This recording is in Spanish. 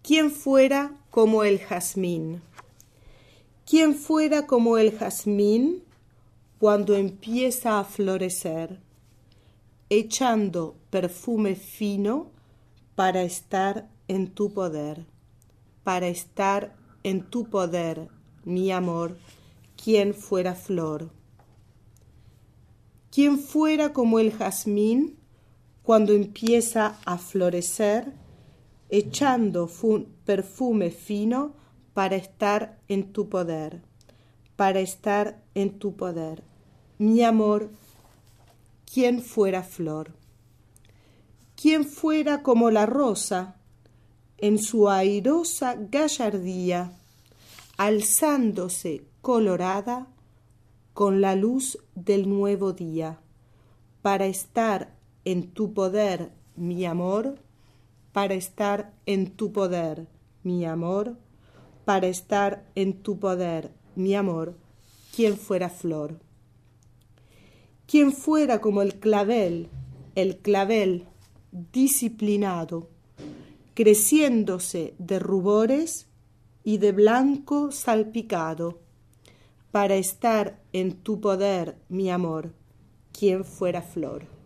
¿Quién fuera como el jazmín? ¿Quién fuera como el jazmín cuando empieza a florecer, echando perfume fino para estar en tu poder, para estar en tu poder, mi amor? ¿Quién fuera flor? ¿Quién fuera como el jazmín cuando empieza a florecer, echando perfume fino para estar en tu poder, para estar en tu poder? Mi amor, ¿quién fuera flor? ¿Quién fuera como la rosa en su airosa gallardía, alzándose colorada con la luz del nuevo día, para estar en tu poder, mi amor, para estar en tu poder, mi amor, para estar en tu poder, mi amor? ¿Quién fuera flor? ¿Quién fuera como el clavel disciplinado, creciéndose de rubores y de blanco salpicado, para estar en tu poder, mi amor? ¿Quién fuera flor?